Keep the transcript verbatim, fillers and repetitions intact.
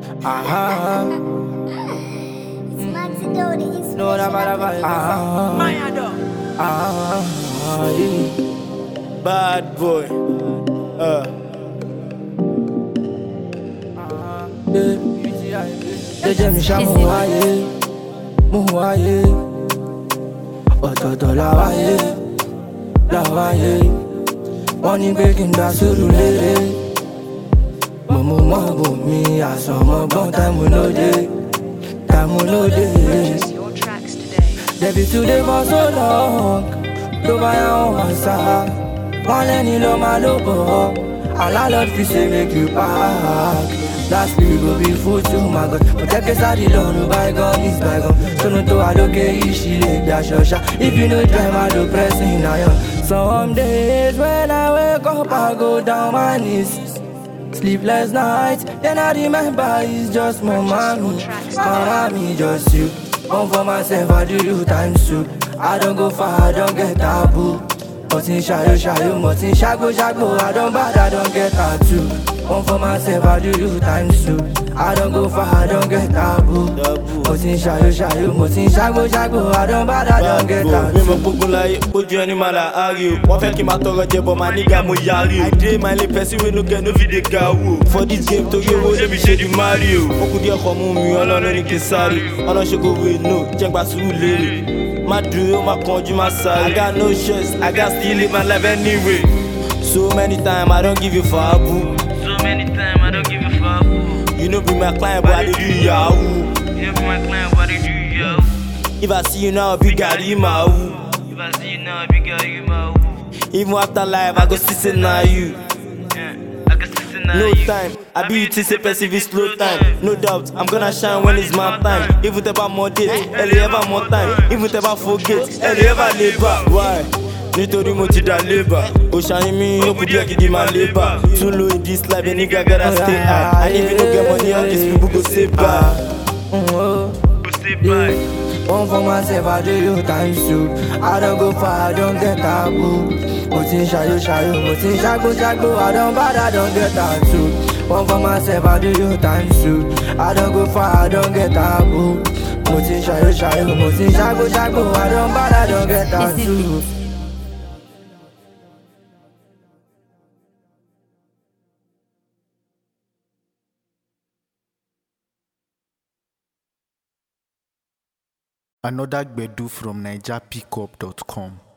Ah, It's Maxi Dodi, it's no, that bad, bad, ah, ah, yeah. Bad boy, uh, yeah. Jẹ́jẹ́ mi ṣá mo wáyé, mo wáyé, ọ̀tọ̀ọ̀tọ̀ la wáyé, la wáyé. Wọ́n ní pé kí n dá sùúrù lérè. Mo mú mọ́ bò mí àsọmọ́gbọ́n táìmù lóde, táìmù lóde. Purchase your tracks today. Debi today for so long, ló bá yà wọ́n wá sá. Wọ́n lẹ́ni ló máa ló bọ̀, alálọ́ fi ṣe make you park. Last week go be food to my God. But take a side alone, bygone is bygone. So no to I don't get she leg that shosha. If you know time I do pressing iron. Some days when I wake up I go down my knees. Sleepless nights, then I remember it's just my mommy. My mommy just you. One for myself, I do you times two. I don't go far, I don't get taboo. But in shayo shayo, but in shago shago, I don't bad, I don't get tattoo. One for myself, I do you times two. I don't go far, I don't get taboo. But in shayo shayo, but in shago shago, I don't bad, I don't get tattoo. Mímọ̀ gbogbo láyé, ojú ẹni máa la ari o. Wọ́n fẹ́ kí n máa tọrọ jẹ bọ̀, máa nígà mo yari o. I dey my lane, person wey no get no fit dey gawo. For this game, torí owó lèmi ṣe di Mario. Ó kú díẹ̀ kọ́ mú mi, ọlọ́run ní kí n sáré. Ọlọ́ṣogbo wey no, jẹ́ gba sùúrù lérè. Má dúró, má kánjú, má sáré. I got no stress, I got still live my life anyway. So many times I don't give you for abu. So many times I don't give a fuck. You know be my client, but I dey do yahoo. You know my client, what they do, yo. If I see you now, big gari ma woo. If I see you now, I be got you, my woo. Even after life, I go still say na you. Yeah, I can sit in No time, I be you to say passive is slow time. No doubt, I'm gonna shine when it's my time. Even if I more date, early ever more time. Even if I forget, early ever labor. Why? Nítorí mo ti dà labour. Òṣàyìn mi yóò kú díẹ̀ gidi máa labour. Too low in this life, a nigga gotta stay high. And if you no get money, all these people go say bye. Oh, Go say bye. one for myself, I do you times two. I don't go far, I don't get taboo. But in shayo shayo, but in shago shago, I don't bad, I don't get tattoo. One for myself, I do you times two. I don't go far, I don't get taboo. But in shayo shayo, but in shago shago, I don't bad, I don't get tattoo. Another Gbedu from Niger Pickup dot com.